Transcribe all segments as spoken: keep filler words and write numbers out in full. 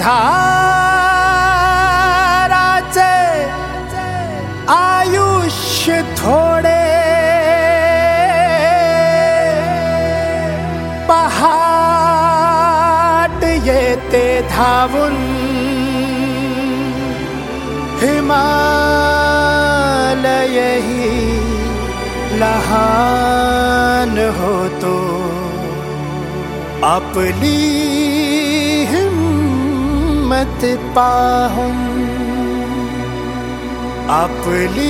अंधाराचे आयुष्य थोडे पहाट येते धावून हिमालयही लहान होतो आपली हिम्मत पाहून आपली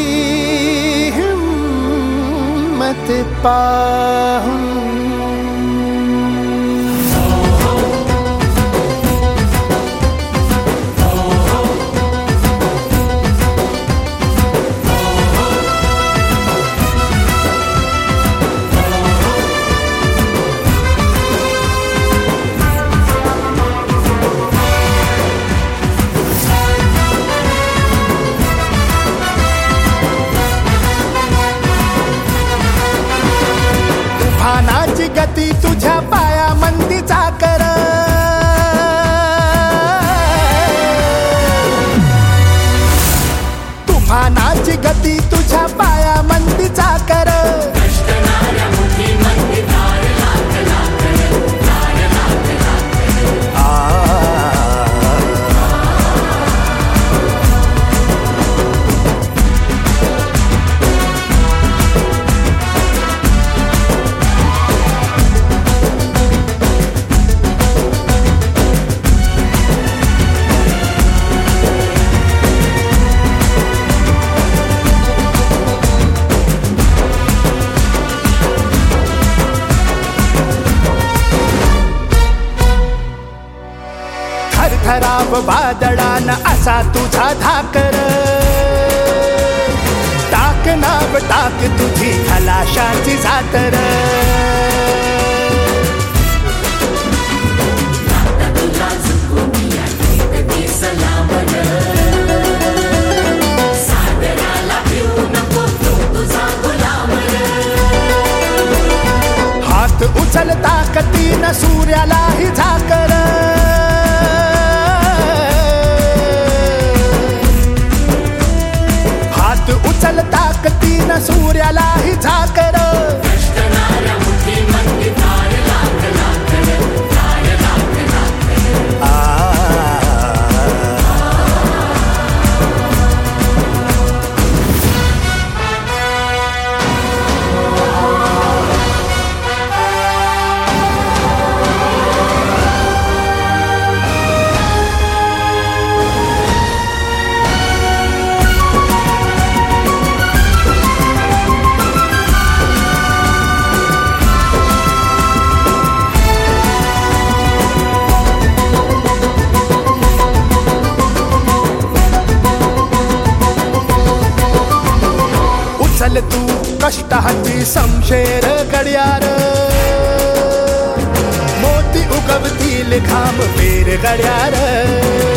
हिम्मत पाहून तुफानाची गती तुझ्या पाया मंदीचा कर तुफानाची गती तुझ्या पाया मंदीचा कर थराव वादळान असा तुझा धाकर टाक नाव टाक तुझी खलाशाची जातर हात उचल ताकतीन सूर्यालाही झाकर उचल ताकतीन सूर्यालाही झाकर चल तू कष्टाची समशेर गड्यार मोती उगवतील घाम पेर गड्यार